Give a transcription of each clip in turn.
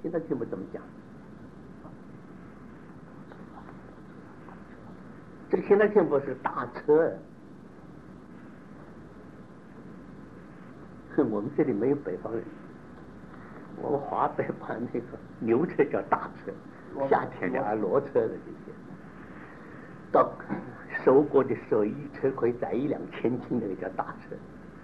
现在听不怎么讲。这个现代天波是大车，我们这里没有北方人，我们华北把那个牛车叫大车，夏天的骡车的这些，到收过的时候一车可以载1、2千斤，那个叫大车。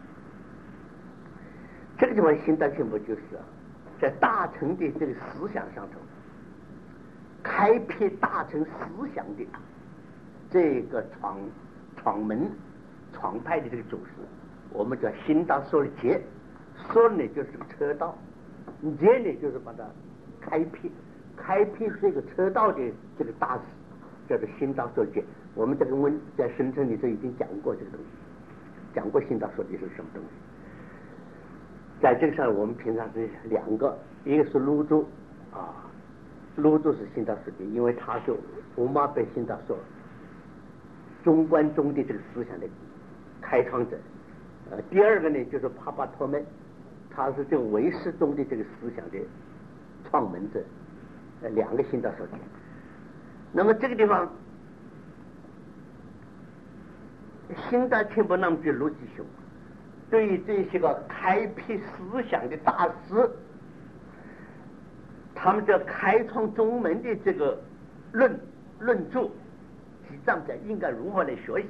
这个地方新代天波就是在大乘的这个思想上头，开辟大乘思想的这个闯门闯派的这个祖师，我们叫新大说的劫，说呢就是个车道，劫呢就是把它开辟这个车道的这个大师，叫做新大说劫。我们这个在深圳里头已经讲过这个东西，讲过新大说劫是什么东西。在这个上我们平常是2个，一个是泸州泸州是新大说劫，因为他是五马被新大说中观中的这个思想的开创者。第二个呢就是帕巴托梅，他是这个唯识中的这个思想的创门者。2个新大说劫。那么这个地方新大天波那么的卢吉修对于这些个开辟思想的大师，他们这开创中门的这个论著及藏家应该如何来学习。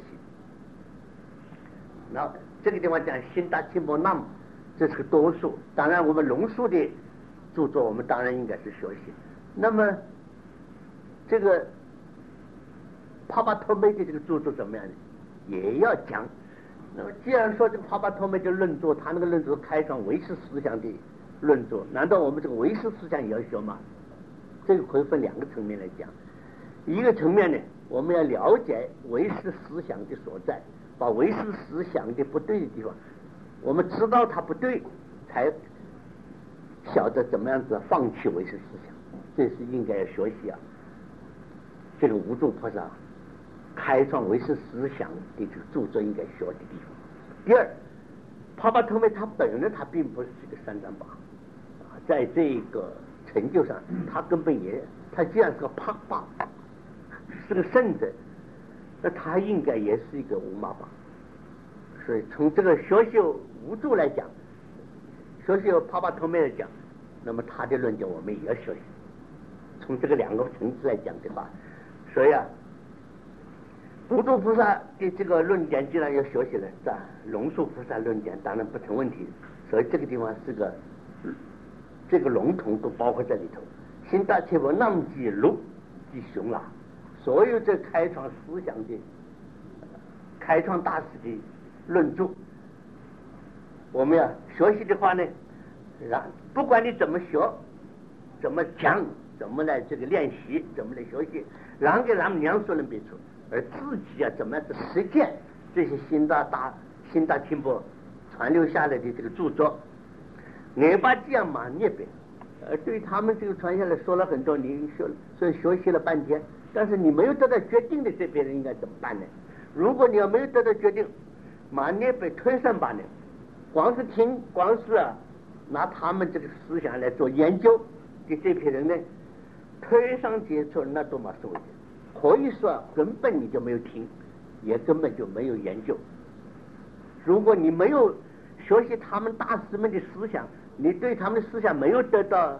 那这个地方讲新大天波那么这是个多数，当然我们龙树的著作我们当然应该是学习。那么这个帕巴托梅的这个著作怎么样呢？也要讲。那么既然说这个帕巴托梅的论著，他那个论著开创唯识思想的论著，难道我们这个唯识思想也要学吗？这个可以分2个层面来讲。一个层面呢，我们要了解唯识思想的所在，把唯识思想的不对的地方，我们知道它不对，才晓得怎么样子放弃唯识思想，这是应该要学习啊。这个无著菩萨开创唯识思想的这个著作应该学的地方。第二，帕巴托梅他本人他并不是这个三藏巴在这个成就上他根本他既然是个帕巴，是个圣者，那他应该也是一个无马巴。所以从这个学习无著来讲，学习帕巴托梅来讲，那么他的论点我们也要学习。从这个2个层次来讲的话，所以无著菩萨的这个论点既然要学习了，在龙树菩萨论点当然不成问题。所以这个地方是个这个笼统都包括在里头。新大切波那么几路几雄了，所有这开创思想的开创大师的论著，我们要学习的话呢，不管你怎么学，怎么讲，怎么来这个练习，怎么来学习，让给咱们娘说人别处，而自己怎么样子实践这些新大天波传流下来的这个著作。俺把这样嘛念呗，对他们这个传下来说了很多，你学习了半天，但是你没有得到决定的这批人应该怎么办呢？如果你要没有得到决定，马念被推上吧呢，光是听，光是拿他们这个思想来做研究的这批人呢，推上接触那都没所谓的，可以说根本你就没有听，也根本就没有研究。如果你没有学习他们大师们的思想，你对他们的思想没有得到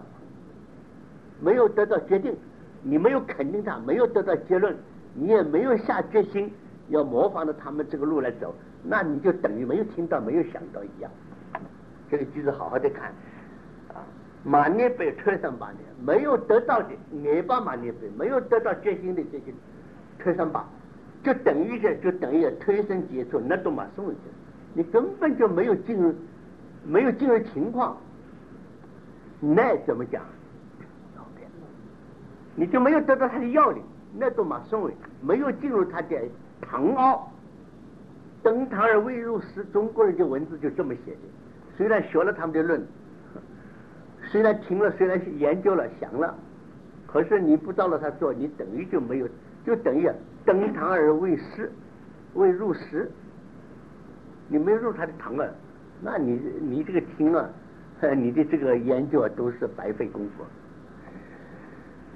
决定，你没有肯定他，没有得到结论，你也没有下决心要模仿着他们这个路来走，那你就等于没有听到，没有想到一样。这个句子好好的看马涅贝推上八年没有得到的涅巴马涅贝没有得到决心的这些推上八，就等于推身接触那都马送去，你根本就没有进入情况，那怎么讲？你就没有得到他的要领，那都马送没有进入他的堂奥，登堂而未入室。中国人的文字就这么写的，虽然学了他们的论，虽然听了，虽然研究了，想了，可是你不照了他做，你等于就没有，就等于登堂而未入室，你没有入他的堂啊，那你这个听你的这个研究都是白费功夫。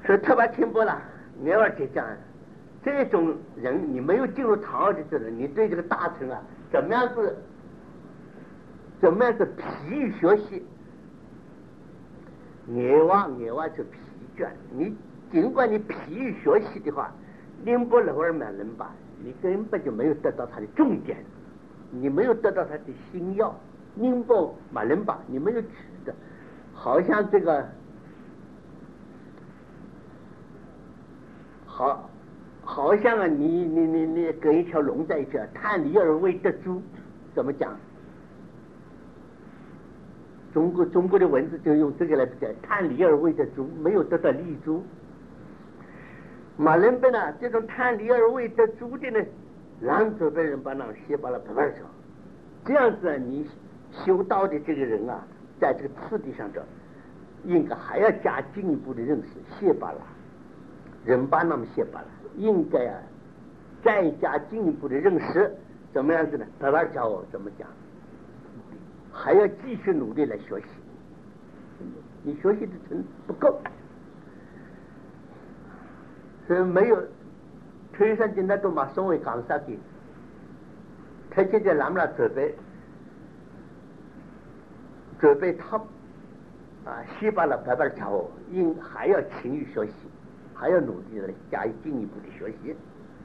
说特别轻薄了，偶尔就讲，这种人你没有进入长奥的这人，你对这个大臣啊，怎么样是疲于学习，眼望就疲倦。你尽管你疲于学习的话，宁波楼尔满人吧，你根本就没有得到他的重点，你没有得到他的心要。宁波马人吧，你没有取的，好像这个。好像啊，你跟一条龙在一起，探离而未得珠，怎么讲？中国的文字就用这个来讲，探离而未得珠，没有得到立珠。马人本呢，这种探离而未得珠的呢，让这边人把那写把了拍拍上，这样子啊，你修道的这个人啊，在这个次第上头，应该还要加进一步的认识，写罢了。人把那么写罢了，应该啊，再加进一步的认识，怎么样子呢？拍拍教我怎么讲？还要继续努力来学习，你学习的程不够，所以没有推上去那都马松为讲啥的，他现在咱们准备他啊，西巴了白白教我，应还要勤于学习，还要努力的加以进一步的学习。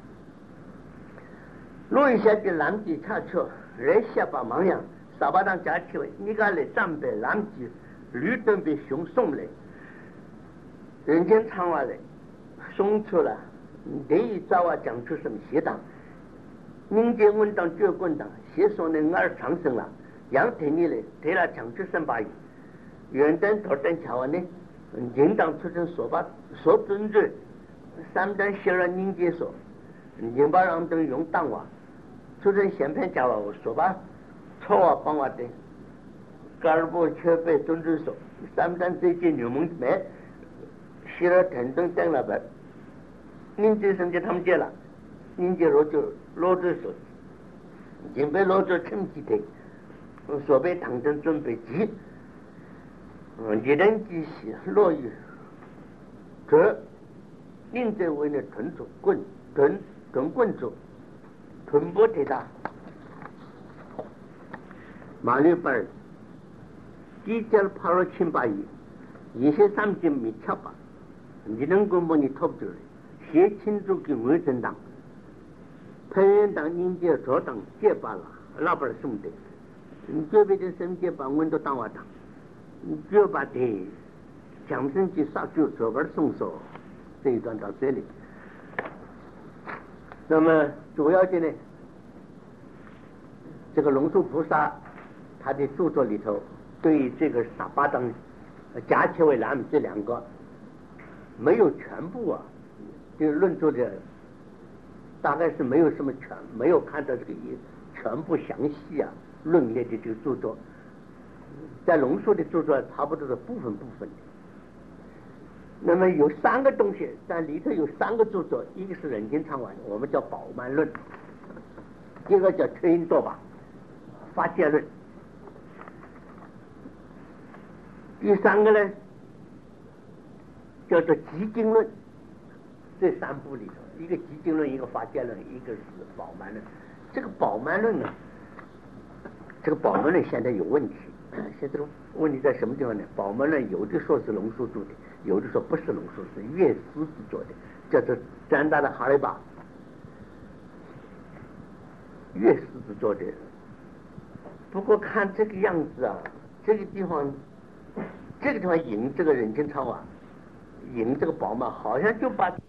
录一下的南极恰巧，人下把忙样。沙巴当家去，你个来长辈南极驴灯被熊送来，人间唱话来，送出了，这一早啊讲出什么邪党，民间文当绝棍党，邪说呢耳长生了，杨天你嘞，对了讲出什么元旦头等桥呢，应当出成所尊罪，三等写了人间说，应把让等用当话，出成先片桥我说吧。错啊，帮我的，噶尔波却被尊重说，三等最近牛门没，写了等等等了吧，您这生就他们接了，您这罗着说，已经被罗着成绩的，所被唐真准备急，一人机器落于，这，您这为了屯住棍住，屯波铁大。马六本几件跑了7-8亿，一些3斤没吃吧，你能够把你拖不住了，先庆祝给我政党，太原党人家左党结巴了，老板送的，你这边的生结巴我都当我党，你就把的强生去杀猪左边送手，这一段到这里。那么主要的呢，这个龙树菩萨。他的著作里头，对于这个沙巴当加切为南这两个，没有全部啊，就是论述的，大概是没有什么没有看到这个全部详细啊论列的这个著作，在龙树的著作差不多是部分的。那么有3个东西，在里头有3个著作，一个是人间唱完，我们叫宝曼论，一个叫推因多吧，发界论。第3个呢，叫做极经论，这3部里头，一个极经论，一个法界论，一个是宝曼论。这个宝曼论呢，现在有问题。现在问题在什么地方呢？宝曼论有的说是龙树著的，有的说不是龙树，是岳思之做的，叫做占大的哈雷巴，岳思之做的。不过看这个样子啊，这个地方引这个人间唱啊，引这个宝马，好像就把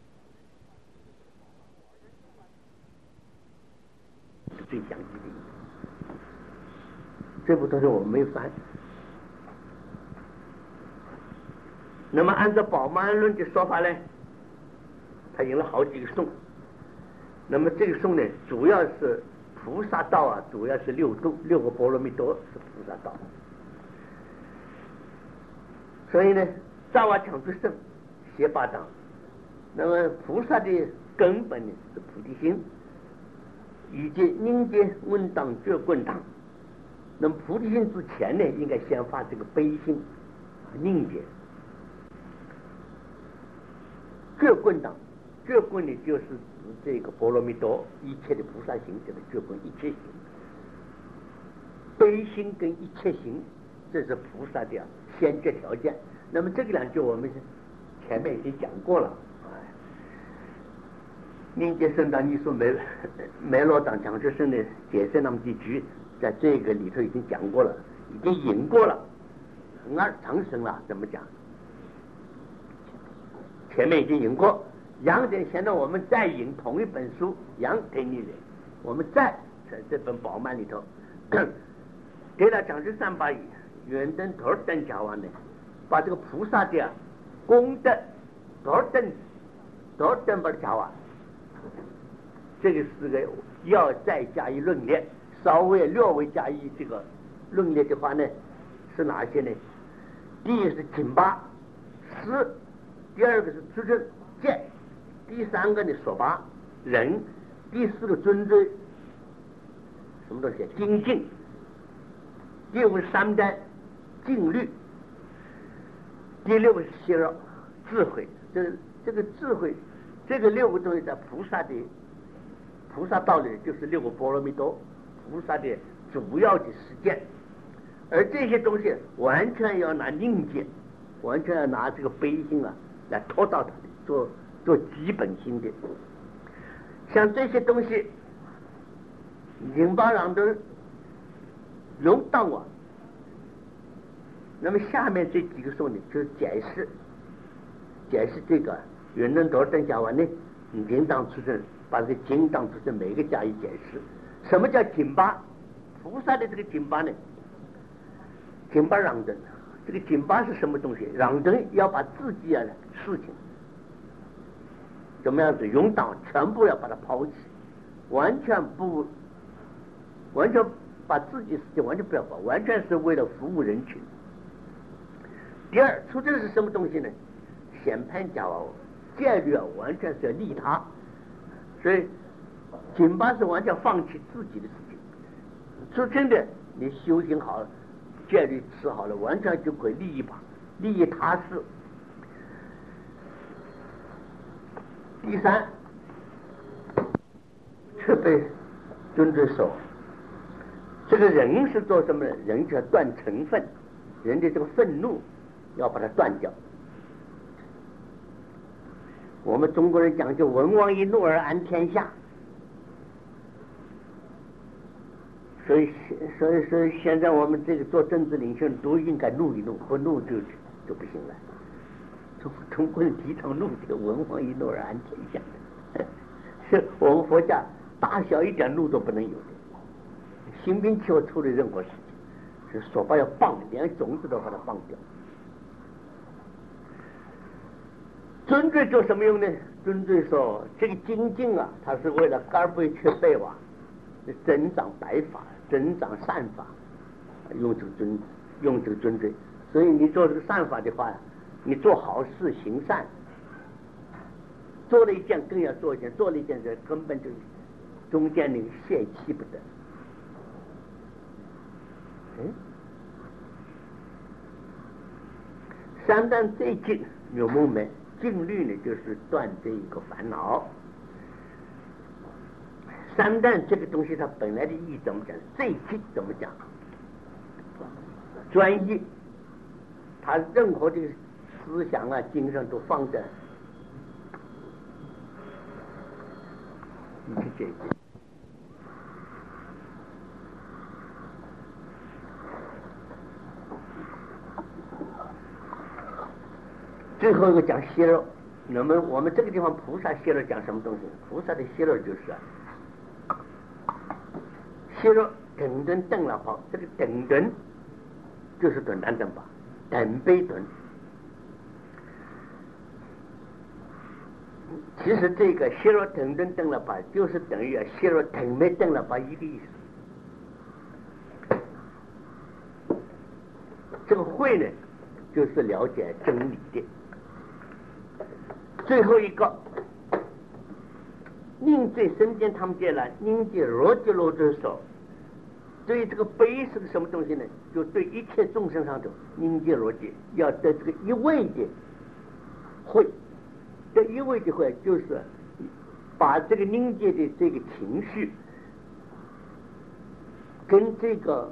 最详细的，这部东西我们没有翻。那么按照宝曼论的说法呢，他引了好几个颂。那么这个颂呢，主要是菩萨道啊，主要是6个波罗蜜多是菩萨道。所以呢，扎瓦强出圣，邪八党。那么菩萨的根本呢是菩提心，以及人间文当觉棍当。那么菩提心之前呢，应该先发这个悲心、凝结。 觉棍当，觉棍呢就是指这个波罗蜜多一切的菩萨行，这个觉棍一切行，悲心跟一切行，这是菩萨的先决条件。那么这个两句我们前面已经讲过了。凝结圣当尼说梅罗党讲学生的解释那么几句，在这个里头已经讲过了，已经引过了，很长生了，怎么讲？前面已经引过。杨等现在我们再引同一本书，杨给你的，我们再在这本宝曼里头给他讲是300语，远登多少等讲完的，把这个菩萨的功德多少等把它讲完。这个是个要再加以论列，稍微略微加以这个论列的话呢，是哪些呢？第一个是紧巴思，第二个是出正见，第三个呢所拔人，第四个尊追什么东西精进，第五个是3代静虑，第六个是邪绕智慧。这个智慧，这个6个东西在菩萨道理就是6个波罗蜜多菩萨的主要的实践，而这些东西完全要拿凝结，完全要拿这个悲心啊来拖到它的做基本性的。像这些东西引导让都用当啊，那么下面这几个说呢，就是解释这个圆能多等讲完呢，应当出生，把这个经当出生每个加以解释。什么叫紧巴？菩萨的这个紧巴呢？紧巴让灯，这个紧巴是什么东西？让灯要把自己的事情怎么样子用当全部要把它抛弃，完全把自己事情完全不要管，完全是为了服务人群。第二，出证是什么东西呢？显判讲戒律完全是要利他，所以紧巴是完全放弃自己的事情。出证的你修行好了，戒律持好了，完全就可以利益他事。第三，却被尊追手。这个人是做什么呢？人就要断成分，人的这个愤怒要把它断掉。我们中国人讲究文王一怒而安天下，所以现在我们这个做政治领袖都应该怒一怒，不怒就不行了。中国人提倡怒的，文王一怒而安天下，是我们佛家大小一点怒都不能有的。心平气和处理任何事情，是手把要放，连种子都把它放掉。尊追做什么用呢？尊追说这个精进啊，它是为了干杯却背哇，增长白法，增长善法，用这个尊追。所以你做这个善法的话，你做好事行善，做了一件更要做一件，做了一件事根本就中间那个泄气不得。三段最近有梦没静虑呢，就是断这一个烦恼。三段这个东西它本来的意义怎么讲？最近怎么讲？专一，它任何的思想啊、精神都放在这个。最后一个讲泄露，那么我们这个地方菩萨泄露讲什么东西？菩萨的泄露就是泄露等顿等了好，这个等顿就是顿单等吧，等悲顿。其实这个泄露等顿等了吧，就是等于泄露等没等了吧一个意思。这个会呢，就是了解真理的。最后一个，宁罪身边他们见了，宁戒罗吉罗之手。对这个悲是个什么东西呢？就对一切众生上头，宁戒罗吉要得这个一味的慧， 这意味的话，就是把这个凝结的这个情绪跟这个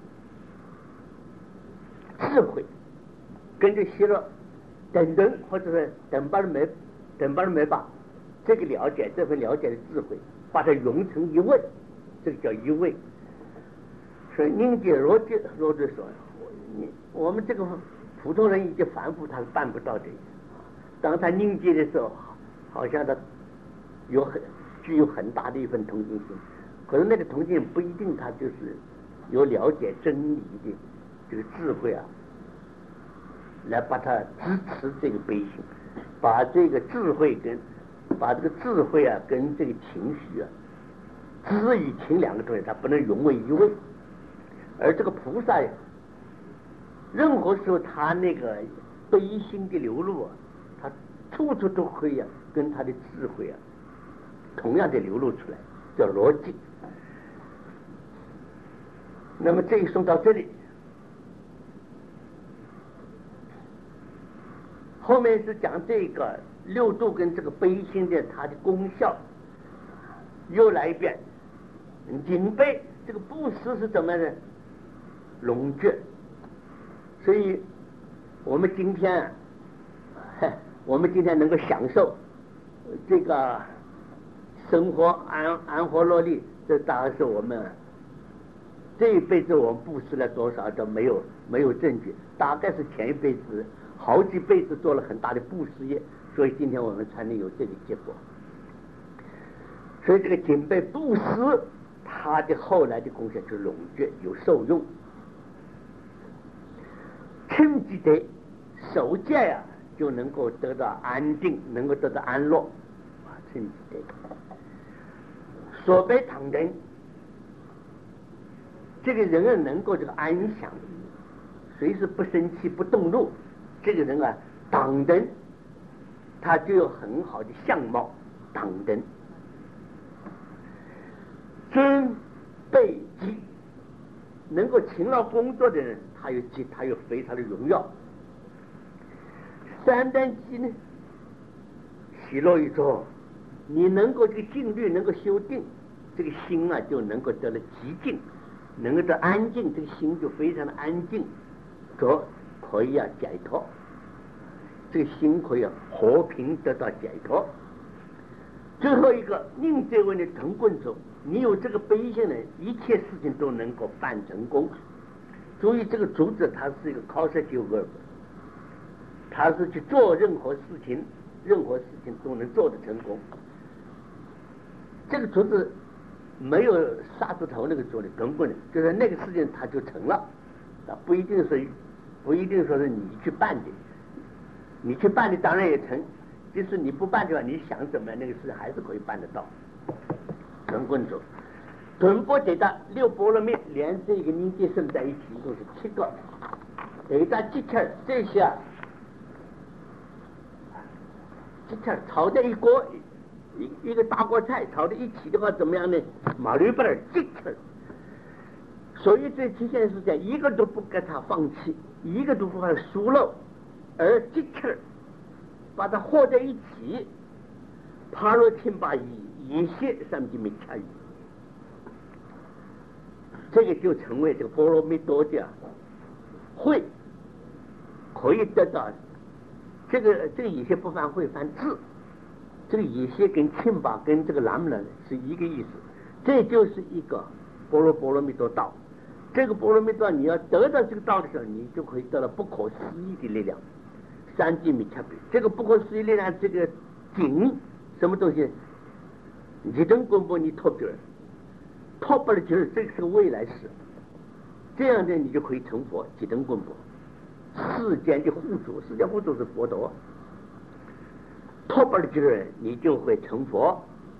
智慧，跟这些了等等，或者是等巴尔梅巴这个了解，这份了解的智慧，把它融成一味，这个叫一味。所以凝结逻辑说，我们这个普通人已经反复，他是办不到的。当他凝结的时候，好像他具有很大的一份同情心，可是那个同情不一定他就是有了解真理的这个智慧啊，来把它支持这个悲心，把这个智慧啊跟这个情绪啊，知与情两个东西，它不能融为一味。而这个菩萨呀，任何时候他那个悲心的流露啊，他处处都可以啊，跟他的智慧啊，同样的流露出来，叫逻辑。那么这一说到这里，后面是讲这个六度跟这个悲心的它的功效，又来一遍。警备这个布施是怎么呢？龙觉。所以我们今天能够享受这个生活安活乐利，这当然是我们这一辈子我们布施了多少都没有证据，大概是前一辈子好几辈子做了很大的布施业，所以今天我们才能有这个结果。所以这个警备布施，它的后来的贡献就是龙觉，有受用。趁机的守戒呀，就能够得到安定，能够得到安乐啊！趁机的所被躺人，这个人能够这个安详，随时不生气不动怒，这个人啊，躺人他就有很好的相貌，躺人尊备己，能够勤劳工作的人，他有非常的荣耀。三单机呢，喜乐一种，你能够这个静虑能够修定，这个心啊就能够得了极静，能够得安静，这个心就非常的安静，则可以啊解脱，这个心可以和平得到解脱。最后一个宁这位的成棍者，你有这个悲心呢，一切事情都能够办成功。注意这个主旨，它是一个 causative verb， 它是去做任何事情都能做得成功。这个主旨没有杀猪头那个做的根本的，就是那个事情它就成了，不一定说是你去办的，你去办的当然也成，就是你不办的话，你想怎么样，那个事还是可以办得到。成棍者，臀部得到六波罗蜜，连这个凝结生在一起，一共是7个。得到鸡翅，这些鸡翅炒在一锅，一个大锅菜炒在一起的话，怎么样呢？马驴巴儿鸡翅。所以这7件事情，一个都不给他放弃，一个都不给他疏漏，而鸡翅把它和在一起，帕罗钦巴一些上面没参与，这个就成为这个波罗蜜多的会可以得到这个一些不翻会翻字，这个一些跟钦巴跟这个南门是一个意思，这就是一个波罗蜜多道。这个波罗蜜多你要得到这个道的时候，你就可以得到不可思议的力量。三季米恰比，这个不可思议力量，这个景什么东西？你真公布你脱别人，脱不了就是这个是个未来式，这样的你就可以成佛，几等公布。世间的互助，世间互助是佛陀，脱不了就是你就会成佛。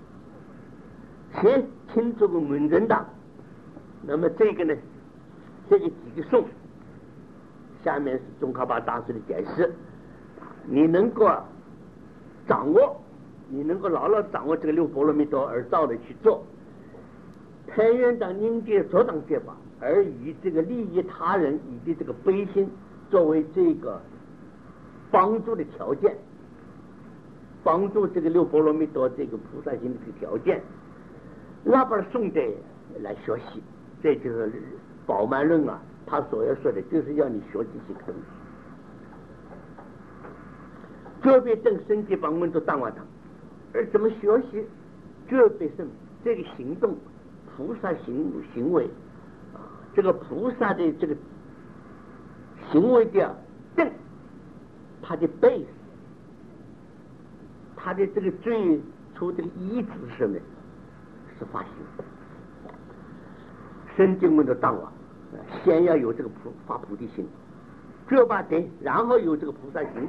先听这个文人党，那么这个呢，这个几个颂，下面是宗喀巴大师的解释。你能够掌握，你能够牢牢掌握这个六波罗蜜多，而照着去做，攀缘当凝结所当戒法，而以这个利益他人，以及这个悲心作为这个帮助的条件， 帮助这个六波罗蜜多这个菩萨行的这个条件，那边宋代来学习，这就是宝鬘论啊，他所要说的就是要你学这些东西。这边正升级帮们都当瓦堂，而怎么学习？这边是这个行动，菩萨行为啊，这个菩萨的这个行为的正，他的base，他的这个最初的依止是什么？是发心。深经文的当瓦，先要有这个发菩提心，这把对，然后有这个菩萨行。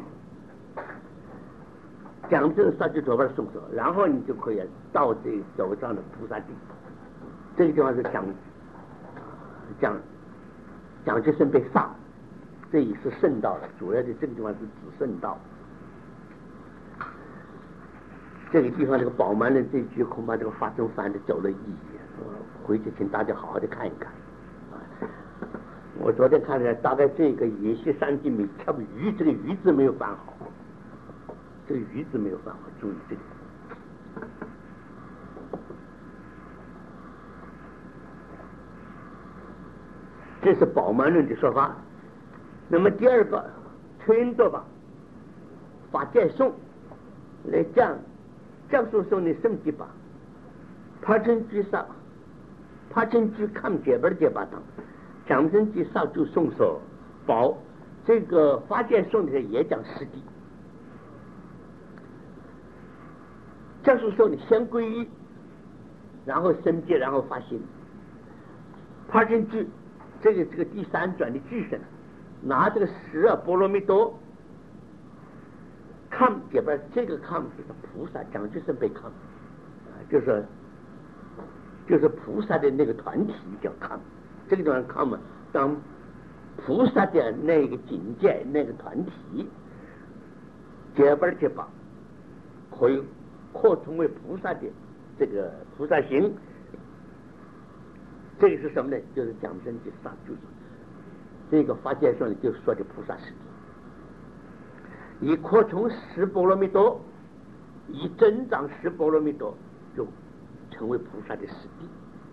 讲这个上去左边送走，然后你就可以到这走上的菩萨地。这个地方是讲究圣被上，这也是圣道了。主要的这个地方是指圣道。这个地方这个宝鬘论这句恐怕这个法正翻的走了意义，回去请大家好好的看一看。我昨天看了，大概这个也是3斤米吃鱼，这个鱼字没有翻好。这个鱼字没有办法注意这个，这是宝鬘论的说法。那么第二个推多吧，法界颂来讲述说的圣迹吧，帕真居上，帕真居看解本解巴当，讲真居上就送说宝这个法界颂的也讲实地。讲述说你先皈依，然后升阶，然后发心。帕真居这个第三转的具身，拿这个12波罗蜜多看这边这个看是菩萨，讲究是被看就是菩萨的那个团体叫看，这个地方看嘛，当菩萨的那个境界那个团体，这边去把可以扩充为菩萨的这个菩萨行，这个是什么呢？就是讲真的上，就是这个法界上就说的菩萨实地，以扩充10波罗蜜多，以增长10波罗蜜多，就成为菩萨的实地。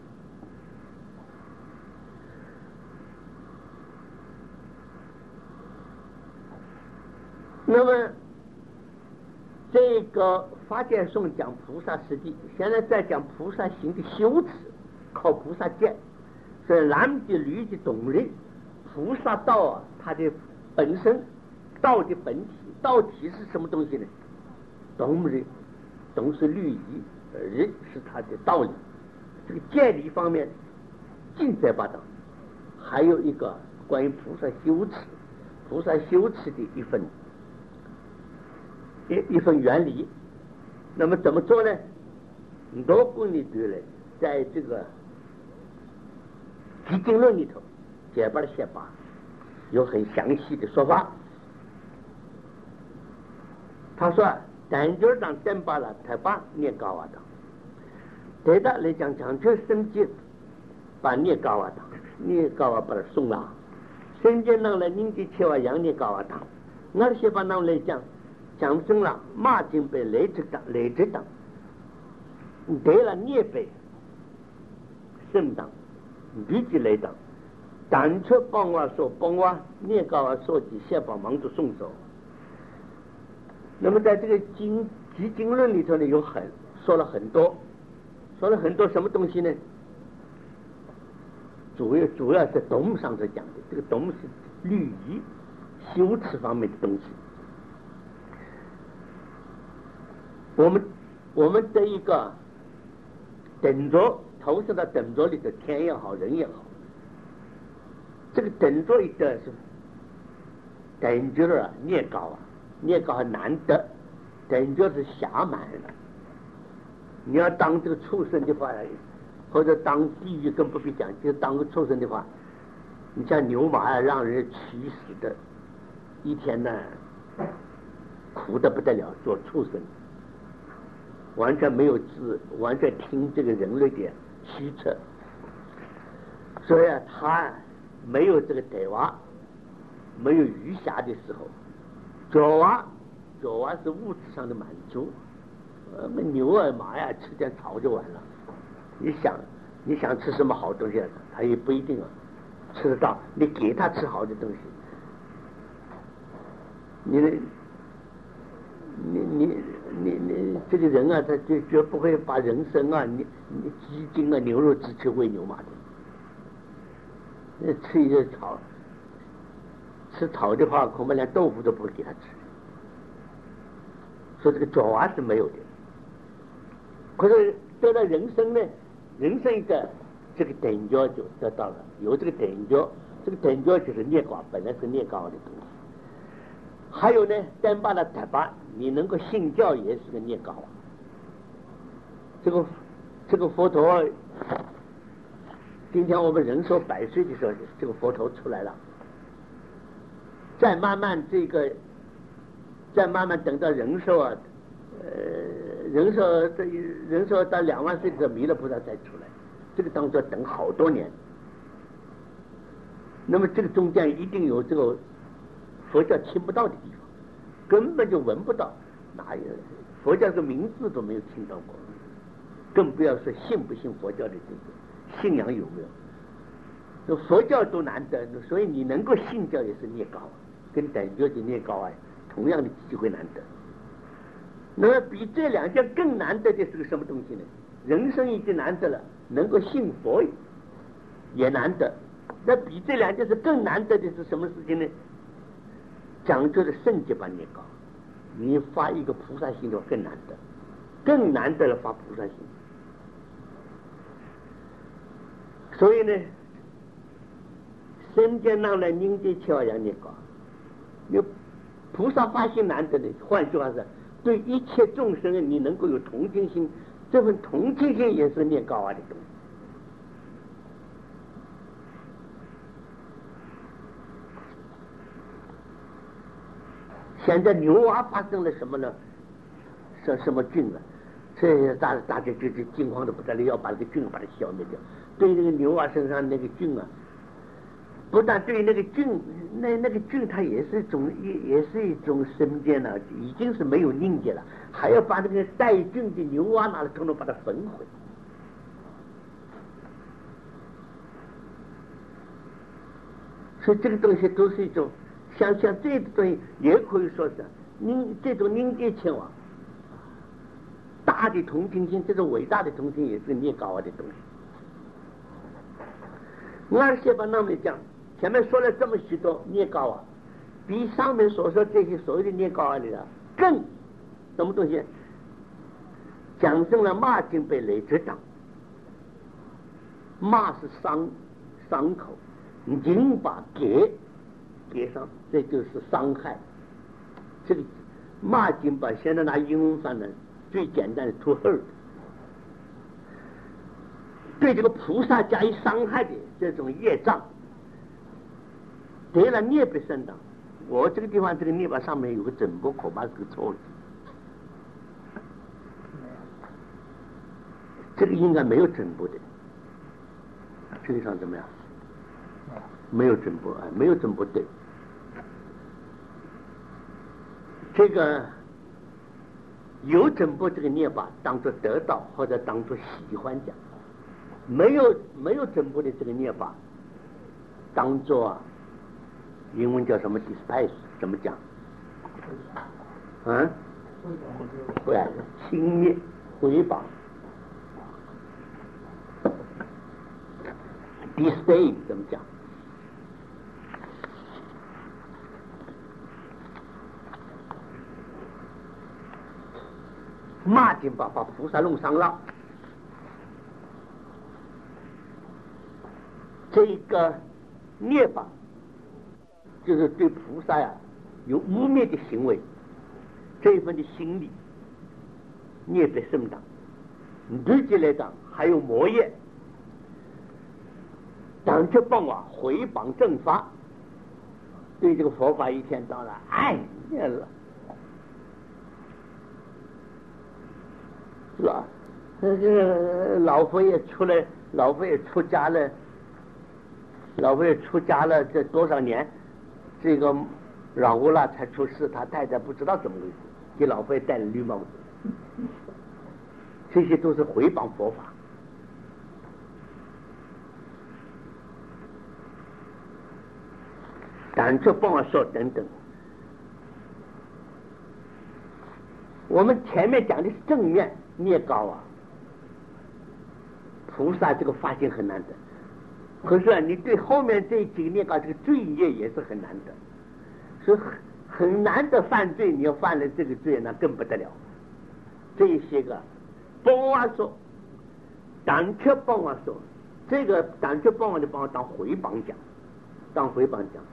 那么这个法界颂讲菩萨实地，现在在讲菩萨行的修持，靠菩萨见。所以男的女的懂人，菩萨道啊，它的本身道的本体，道体是什么东西呢？懂人，懂是律仪，人是它的道理。这个见理方面尽在八道，还有一个关于菩萨修持，菩萨修持的一份原理。那么怎么做呢？罗公里对了，在这个集经论里头解巴的写法有很详细的说法。他说单脚当登巴了太巴念高瓦当，对的来讲究升级把念高瓦当念高瓦把它送了，升级能来宁的切瓦阳念高瓦当，那些把能来讲真了马经被累积当对了念被升当立即来当单车帮我说帮我念高瓦说起先帮忙就送走。那么在这个集经论里头呢，说了很多什么东西呢？主要是懂上所讲的，这个懂是律仪修持方面的东西。我们这一个等着投射到等着里的天也好人也好，这个等着一个是等着啊念高很难得，等着是暇满了。你要当这个畜生的话，或者当地狱更不必讲，就当个畜生的话，你像牛马啊让人驱使的，一天呢苦得不得了，做畜生完全没有完全听这个人类的驱策，所以他没有这个带娃，没有余暇的时候，脚娃主要是物质上的满足。那牛啊马呀吃点草就完了。你想吃什么好东西，他也不一定啊吃得到。你给他吃好的东西，你这个人啊，他就绝不会把人参啊、你鸡精啊、牛肉汁去喂牛马的。吃一些草，吃草的话，恐怕连豆腐都不会给他吃。所以这个爪哇是没有的。可是得到人参呢，人参一个这个等角就得到了，有这个等角，这个等角就是孽瓜，本来是孽瓜的东西。还有呢，单巴的塔巴，你能够信教也是个孽瓜。这个佛陀，今天我们人寿100岁的时候，这个佛陀出来了。再慢慢等到人寿啊，人寿到2万岁的时候，弥勒菩萨才出来。这个当中等好多年。那么这个中间一定有这个佛教听不到的地方，根本就闻不到，哪有佛教的名字都没有听到过，更不要说信不信佛教的这个信仰有没有。这佛教都难得，所以你能够信教也是孽高，跟等觉的孽高啊同样的机会难得。那么比这2件更难得的是个什么东西呢？人生已经难得了，能够信佛也难得。那比这2件是更难得的是什么事情呢？讲究的圣洁把孽高，你发一个菩萨心的话更难得，更难得了发菩萨心。所以呢，身见让来凝结桥阳孽高，有菩萨发心难得的。换句话说，对一切众生你能够有同情心，这份同情心也是孽高啊的东西。现在牛蛙发生了什么呢？什么菌了？这大家就惊慌的不得了，要把这个菌把它消灭掉。对那个牛蛙身上那个菌啊，不但对那个菌，那个菌它也是一种生煎了，已经是没有凝结了，还要把那个带菌的牛蛙拿来统统把它焚毁。所以这个东西都是一种。像这个东西也可以说是这种凝结前往大的同情心，这种伟大的同情也是孽高的东西。而且把那么讲，前面说了这么许多孽高啊，比上面所说这些所谓的孽高里的更什么东西？讲证了骂经被雷折挡，骂是伤口，经把给上，这就是伤害。这个骂经吧，现在拿英文翻呢，最简单的 to hurt， 对这个菩萨加以伤害的这种业障，得了孽被生挡。我这个地方这个孽把上面有个整波，恐怕是个错误，这个应该没有整波的。这个上怎么样？没有整波，没有整波对。这个有整波这个念法当作得到或者当作喜欢讲，没有整波的这个念法当作英文叫什么 despise， 怎么讲？不然轻蔑毁谤 disdain 怎么讲？骂经把菩萨弄伤了，这个孽法就是对菩萨呀有污蔑的行为，这一份的心理孽被生长。对这来讲还有魔业，党这帮啊毁谤正法，对这个佛法一天到了爱念了。是吧？老佛爷出来，老佛爷出家了，这多少年？这个然后呢才出事，他太太不知道怎么回事，给老婆戴了绿帽子，这些都是毁谤佛法。胆怯帮我说等等，我们前面讲的是正面孽高啊，菩萨这个发心很难得，可是你对后面这几个孽高这个罪业也是很难得，所以很难得犯罪，你要犯了这个罪那更不得了。这些个帮我说胆怯帮我说，这个胆怯帮我就帮我当回谤讲，当回谤讲。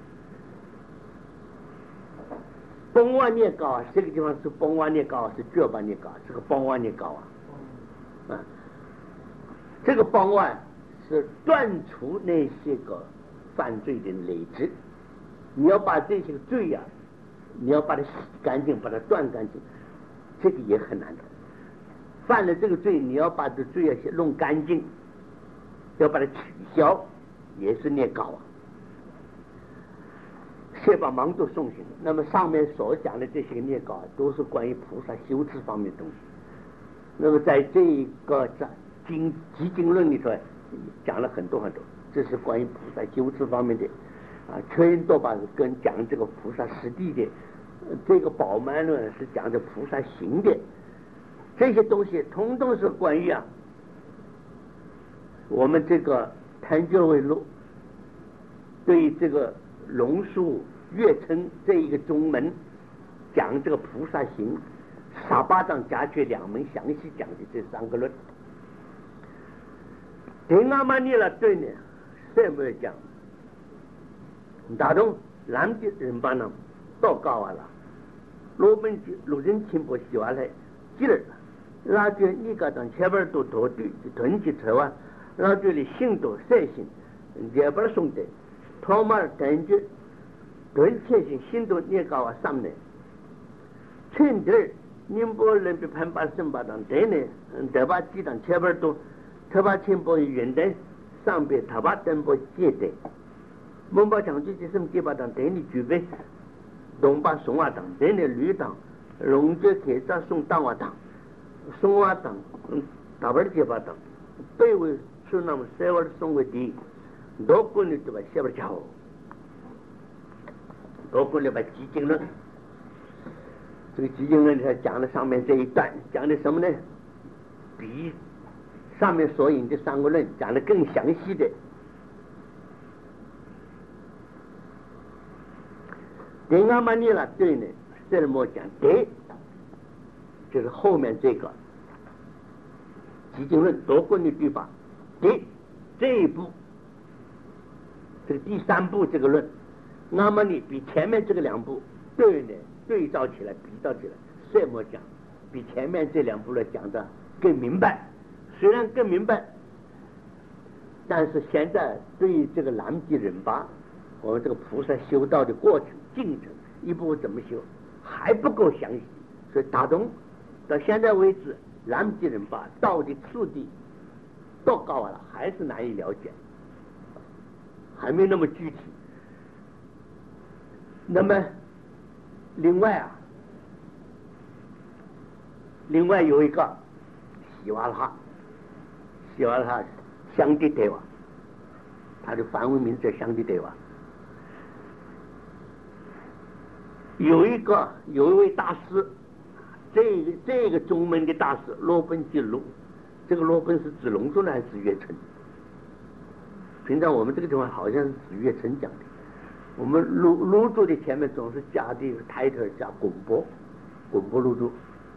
崩瓦涅高啊，这个地方是崩瓦涅高，是绝巴涅高，是个崩瓦涅高啊。这个崩瓦是断除那些个犯罪的累积，你要把这些个罪啊，你要把它洗干净，把它断干净，这个也很难的。犯了这个罪，你要把这罪啊弄干净，要把它取消，也是涅高啊。先把盲度送行。那么上面所讲的这些孽稿都是关于菩萨修持方面的东西。那么在这个集经论里头讲了很多很多，这是关于菩萨修持方面的啊。缺因多巴跟讲这个菩萨实地的，这个宝鬘论是讲的菩萨行的，这些东西通通是关于啊我们这个贪觉为路对于这个龙树月称这一个宗门讲这个菩萨行撒巴掌加却两门详细讲的这三个论。顶阿玛尼了对呢，什么讲？大众南极人巴呢，到高啊了，罗本吉路人亲不喜欢来，记了，拉觉你个当前边都多对，囤积车啊，拉觉里行多善行，这边送的。托马尔根据顿切性心都捏高啊上来，趁点宁波人比潘巴森巴当对呢，得把几当前边都，特把前波原来上边特把登波接的，蒙巴将军这什么几把当对你举备，东巴松瓦当对呢绿当，龙觉开闸送当瓦当，松瓦当大把几把当，北为说那么三瓦送为第。多过你对吧？下边讲，多过你把集经论，这个集经论他讲了上面这一段，讲的什么呢？比上面所引的三个论讲的更详细的。顶阿玛尼拉对呢，这么讲对，就是后面这个集经论多过你对吧？对这一步。这个第三步这个论，那么你比前面这个两步对呢对照起来比较起来，什么讲？比前面这两步论讲的更明白。虽然更明白，但是现在对于这个南极人巴，我们这个菩萨修道的过程进程，一步怎么修还不够详细，所以大众到现在为止，南极人巴到底次第多高了，还是难以了解。还没那么具体。那么，另外有一个希瓦拉香地德瓦，他的梵文名字叫香地德瓦。有一位大师，这个宗门的大师罗本吉卢，这个罗本是指龙树呢还是指月称？平常我们这个地方好像是指月称讲的，我们录注的前面总是加的 title 加滚波录注。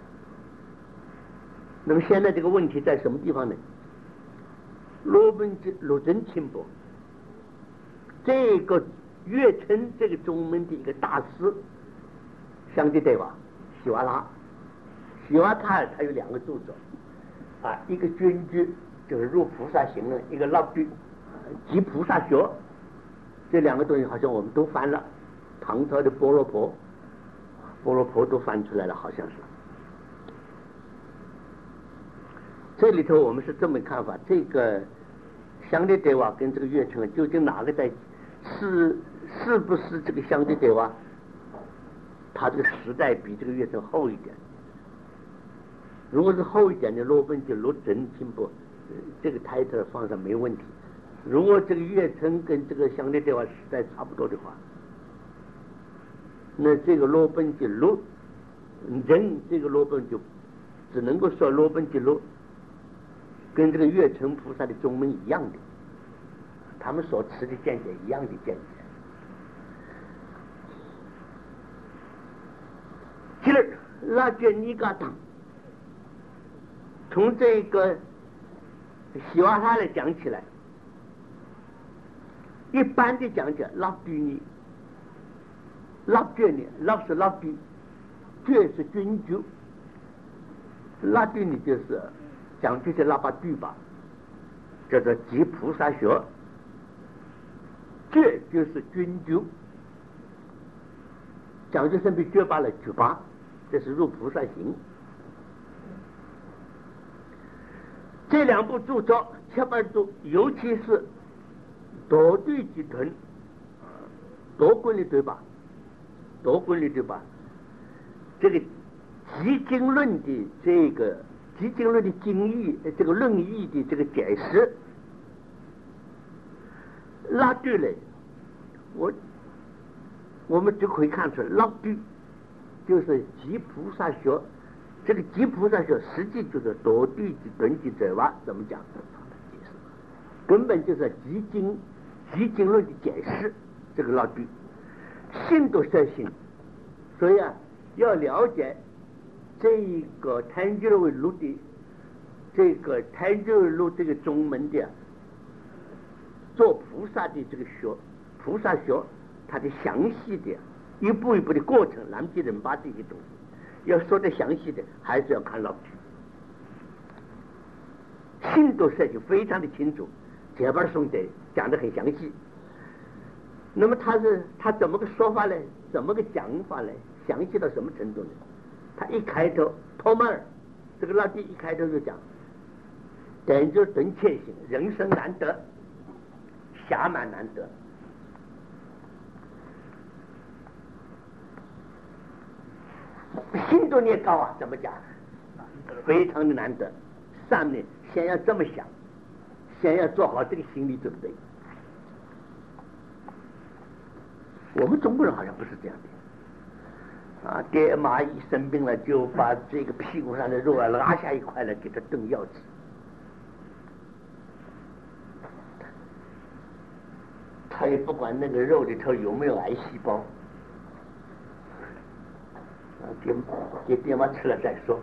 那么现在这个问题在什么地方呢？罗本吉鲁真清波，这个月称这个宗门的一个大师，相对对吧？喜瓦拉他有两个著作啊，一个军居就是入菩萨行了，一个老居。即菩萨学，这两个东西好像我们都翻了，唐朝的般若婆都翻出来了，好像是。这里头我们是这么看法，这个相对对话跟这个月称究竟哪个在是不是这个相对对话它这个时代比这个月城厚一点。如果是厚一点的罗本吉罗真清波，这个抬头放上没问题。如果这个月城跟这个相对对话时代差不多的话，那这个罗本吉罗人这个罗本就只能够说罗本吉罗跟这个月城菩萨的宗门一样的，他们所持的见解一样的见解。第二，拉觉尼嘎当，从这个希瓦他来讲起来，一般的讲起来，拉比尼，拉觉尼，拉是拉比，觉是君主，拉比尼就是讲就是拉巴对吧，叫做即菩萨学，觉就是君主，讲究身边觉巴了觉巴。这是入菩萨行。这两部著作切巴都，尤其是多对集团多规律对吧？多规律对吧？这个集经论的这个集经论的经义，这个论义的这个解释，拉对了，我们就可以看出来，拉对。就是即菩萨学，这个即菩萨学实际就是多对及顿及者哇，怎么讲？根本就是集经论的解释，这个老对，信都摄信，所以啊，要了解这一个贪觉为路的这个贪觉为路这个宗门的做菩萨的这个学，菩萨学它的详细的。一步一步的过程，南极人把这些东西要说的详细的，还是要看老句。信都设计非常的清楚，这本诵的讲得很详细。那么他怎么个说法呢？怎么个讲法呢？详细到什么程度呢？他一开头托曼尔这个老弟一开头就讲，等就顿切行，人生难得，暇满难得。信度念高啊，怎么讲？非常的难得。上面先要这么想，先要做好这个心理准备。我们中国人好像不是这样的啊！爹蚂蚁生病了，就把这个屁股上的肉啊拉下一块来给他炖药吃。他也不管那个肉里头有没有癌细胞。给爹妈吃了再说。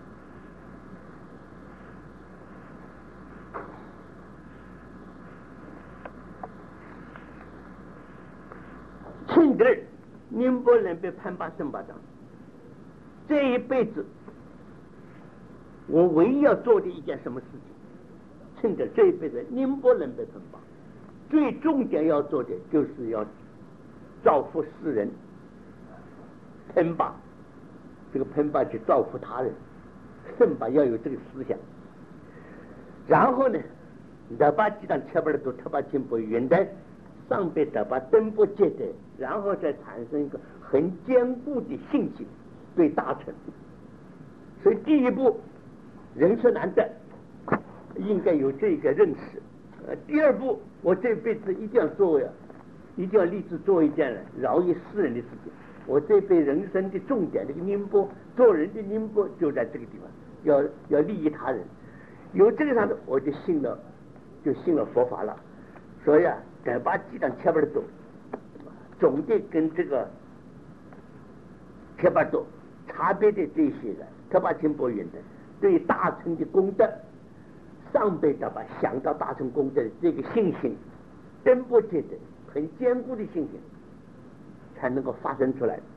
庆德宁波人被判8胜8仗，这一辈子我唯一要做的一件什么事情？庆德这一辈子宁波人被判8，最重点要做的就是要造福世人，喷吧。这个喷吧去造福他人，圣吧要有这个思想。然后呢，德巴几当切巴的都特巴进步原来上辈德巴登不接的，然后再产生一个很坚固的信心对大成。所以第一步，人生难得，应该有这个认识。第二步，我这辈子一定要做呀，一定要立志做一件饶益世人的事情。我这辈人生的重点，这个宁波做人的宁波就在这个地方，要利益他人。有这个上头，我就信了佛法了。所以啊，改把几张切巴的走，总的跟这个切巴走差别的这些人，特巴清波云的对大乘的功德，上辈的吧想到大乘功德的这个信心，真不觉得很坚固的信心。才能够发生出来。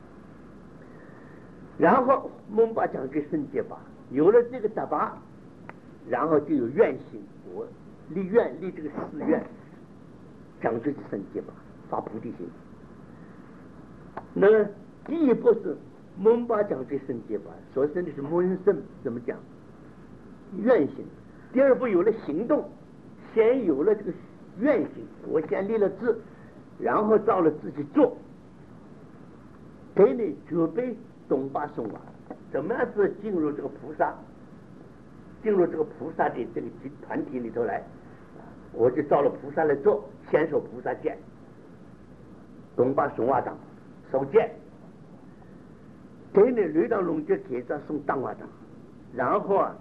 然后蒙巴讲给圣洁吧，有了这个达巴，然后就有愿心，我立愿立这个誓愿，讲这个圣洁吧，发菩提心。那第一步是蒙巴讲这圣洁吧，所生的是蒙圣，怎么讲？愿心。第二步有了行动，先有了这个愿心，我先立了志，然后照了自己做。 给你准备东巴送瓦，怎么样子进入这个菩萨，进入这个菩萨的这个团体里头来，我就照了菩萨来做，先受菩萨戒，东巴送瓦当受戒，给你驴当龙就给他送当瓦当，然后啊，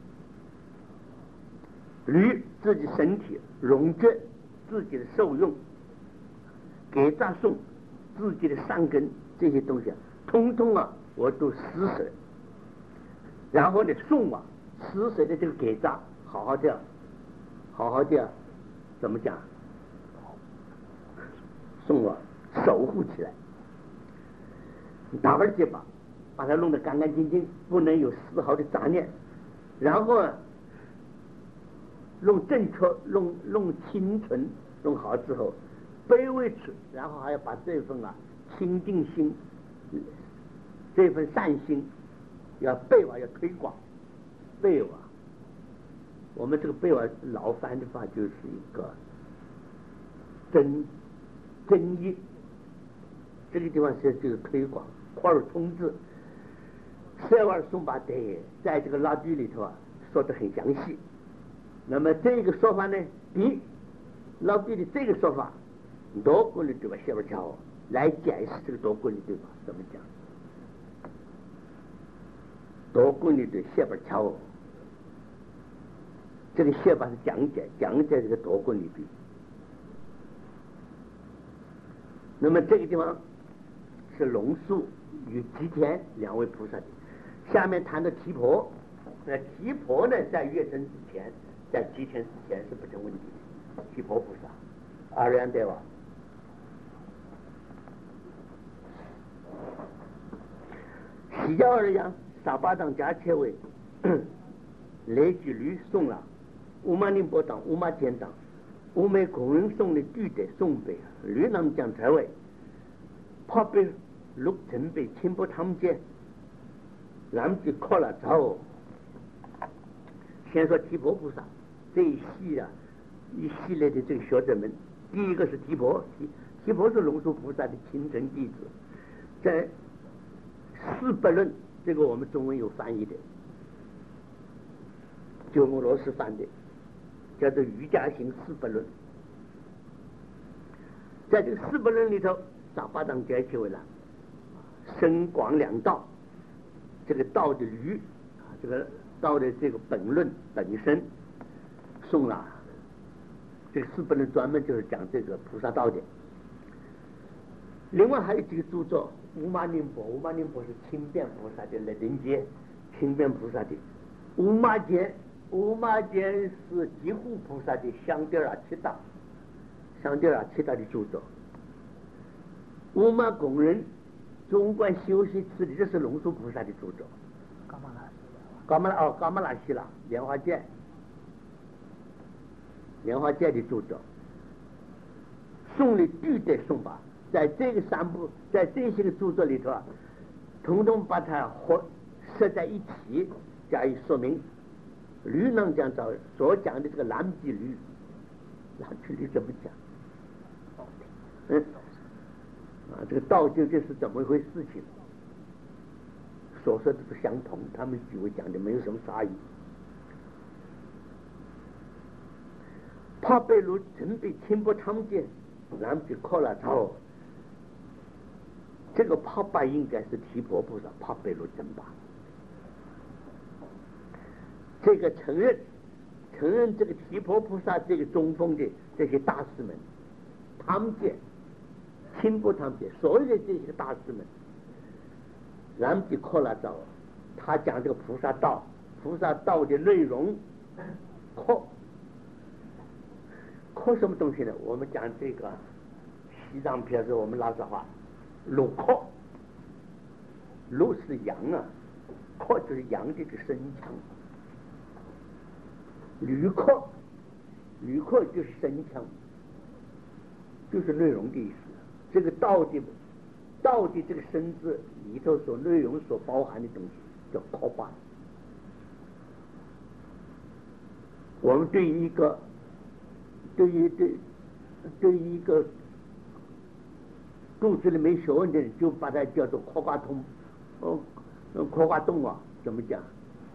驴自己身体龙觉自己的受用，给他送自己的善根这些东西，通通啊我都施舍，然后呢送啊施舍的这个给他好好的怎么讲，送啊守护起来，打完结把它弄得干干净净，不能有丝毫的杂念，然后啊弄正确弄清纯弄好之后卑微处，然后还要把这份啊清净心，这份善心要背瓦要推广。背瓦，我们这个背瓦老翻的话就是一个真义，这个地方是这个推广块儿通知塞瓦尔松巴德在这个拉句里头啊说得很详细。那么这个说法呢，比老句的这个说法多过了对吧？下边讲来解释这个多过了对吧？怎么讲？多过了对下边讲，这个下边是讲解这个多过了对。那么这个地方是龙树与吉田两位菩萨的。下面谈的提婆，那提婆呢，在月神之前，在吉田之前是不成问题的。提婆菩萨，阿瑞安对吧？西教而言，沙巴当加切为雷吉律送了，乌马宁波当乌马简当，乌梅工人送的具的送北，吕南讲才为，怕被陆城被清波他们见。咱们就靠了之后，先说提婆菩萨这一系列的这个学者们，第一个是提婆，提婆是龙树菩萨的亲传弟子，在四百论这个我们中文有翻译的，鸠摩罗什翻的，叫做瑜伽行四百论。在这个四百论里头，沙巴当解起为了深广两道。这个道的驴，这个道的这个本论本身送了，这个四本论专门就是讲这个菩萨道的。另外还有几个著作，乌玛宁波是清辩菩萨的来临接清辩菩萨的，乌玛坚是吉护菩萨的香德拉七大的著作，乌玛工人中观修习次第，这是龙树菩萨的著作。伽玛拉西拉莲花戒的著作，宋的具体宋法，在这个三部，在这些个著作里头啊，统统把它设在一起加以说明。吕能讲所讲的这个蓝毗律怎么讲？这个道究竟是怎么一回事情？所说的不相同，他们几位讲的没有什么差异。帕贝鲁准备清波长剑，咱们就靠了之后，这个帕巴应该是提婆菩萨帕贝鲁真巴。这个承认这个提婆菩萨这个中锋的这些大师们，他们见。清波堂界所有的这些大师们，咱们就靠了找他讲这个菩萨道的内容，靠什么东西呢？我们讲这个西藏片是我们拉萨话，鹿靠，鹿是羊啊，靠就是羊的这个身强，驴靠就是身强，就是内容的意思。这个道的这个身字里头所内容所包含的东西叫靠巴。我们对于一个肚子里没学问的人就把它叫做扩瓜通，扩瓜洞啊，怎么讲？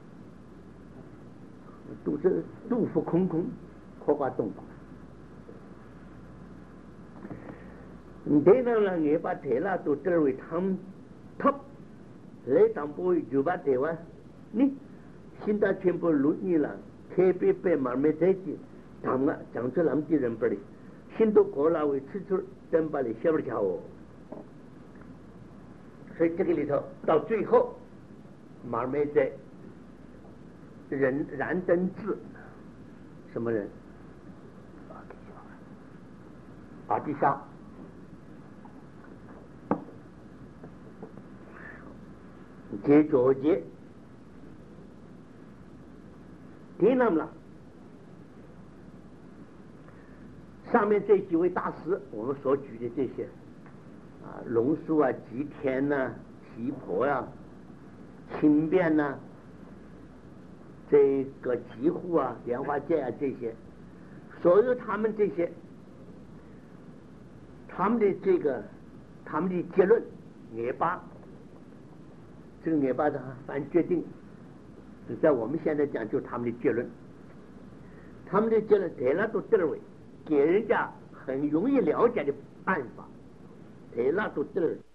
肚腹空空，扩瓜洞吧。대나라 내把대라都这为他们탑来当보이就把대와你现在全部录你了，特别被慢慢在记，他们讲出那么的人不哩，新都过了为吃出等把你写不了哦。所以这个里头到最后，慢慢在人燃灯智，什么人？阿底沙。解决解，听了吗？上面这几位大师，我们所举的这些龙树啊、吉田呐、提婆呀、清辩呐、这个吉户啊、莲花戒啊这些，所有他们这些，他们的结论也罢。这个也把它反决定，在我们现在讲，就是他们的结论。他们的结论得了都得了，给人家很容易了解的办法，得了都得了。